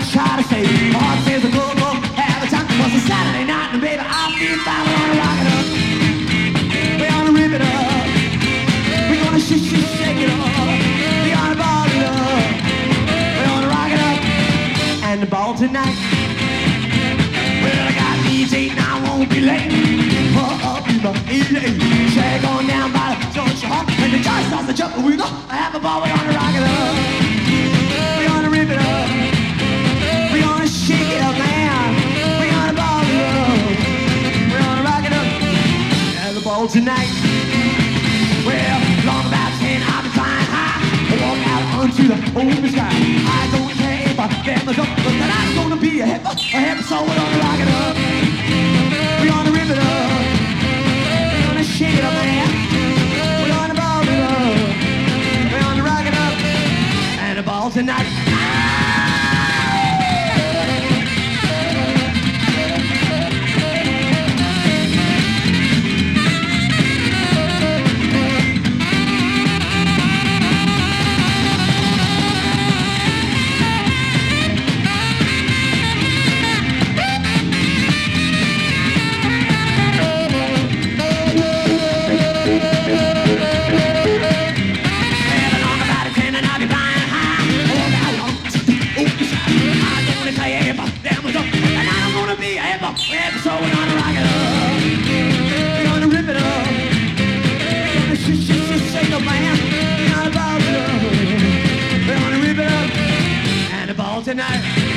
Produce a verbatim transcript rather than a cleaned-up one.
try to say. My heart says a go, go, have a time. It's a Saturday night and baby, I feel fine. We're gonna rock it up. We're gonna rip it up. We're gonna shake, shake, shake it up. We're gonna ball it up. We're gonna rock it up. And the ball tonight. Well, I got D J and I won't be late. Pull up in the evening. Shag on down by the Georgia Hall. And the joint starts to jump. We go. I have a ball. We're gonna rock it up. We're gonna rip it up. We're gonna shake it up, man. We're gonna ball it up. We're gonna rock it up. And the ball tonight. Well, long about ten, I'll be flying high. I walk out onto the open sky. I don't care if I get my jump, but I'm gonna be a hipper, a hipper, so we're gonna rock it up. We're gonna rip it up. We're gonna shake it up, man. We're gonna ball it up. We're gonna rock it up. And the ball tonight. So we're gonna rock it up. We're gonna rip it up. We're gonna sh sh sh shake up, man. We're gonna ball it up. We're gonna rip it up. And the ball tonight.